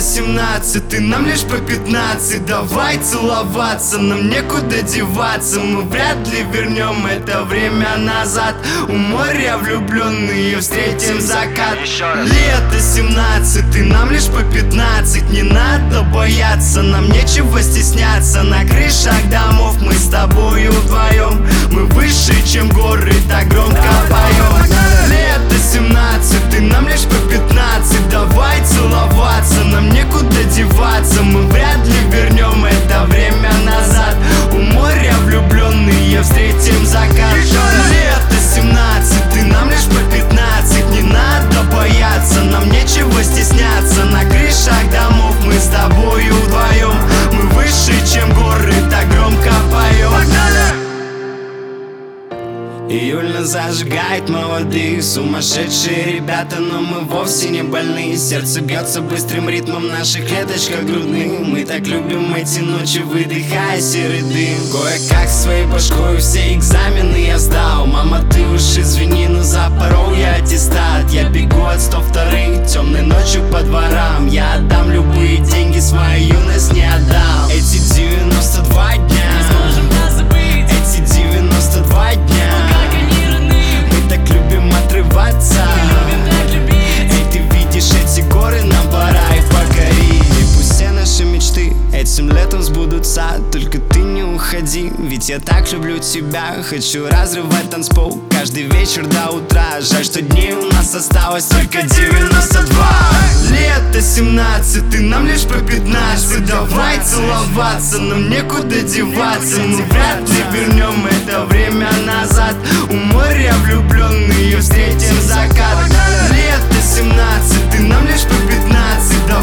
17, нам лишь по 15. Давай целоваться, нам некуда деваться. Мы вряд ли вернем это время назад. У моря влюбленные встретим закат. Лето 17, нам лишь по 15. Не надо бояться, нам нечего стесняться. На крышах домов мы с тобою вдвоем. Мы выше, чем горы, так громко поем. Лето 17, нам лишь по 15. Давай целоваться, нам некуда деваться. Мы вряд ли вернем это время назад. У моря влюбленные встретим закат. Лето 17, нам лишь по 15. Не надо бояться, нам нечего стесняться. На крышах домов мы с тобою вдвоем. Мы выше, чем горы, так громко поем. Июль нас зажигает молодых, сумасшедшие ребята, но мы вовсе не больны. Сердце бьется быстрым ритмом в наших клеточках грудных. Мы так любим эти ночи, выдыхая серый дым. Кое-как своей башкой все экзамены я сдал. Мама, ты уж извини, но запорол я аттестат. Я бегу от 102-х темной ночью по дворам. Я отдам любые деньги, свою юность не отдам. Эти 92 дня, эти 92 дня. Отрываться. Эй, ты видишь эти горы, нам пора их покорить. И пусть все наши мечты этим летом сбудутся. Только ты не уходи, ведь я так люблю тебя. Хочу разрывать танцпол каждый вечер до утра. Жаль, что дней у нас осталось только 92. Лето 17, нам лишь по 15. Давай целоваться, нам некуда деваться. Мы вряд ли вернем это время назад. У моря влюбленные встретим закат. Лето 17, нам лишь по 15.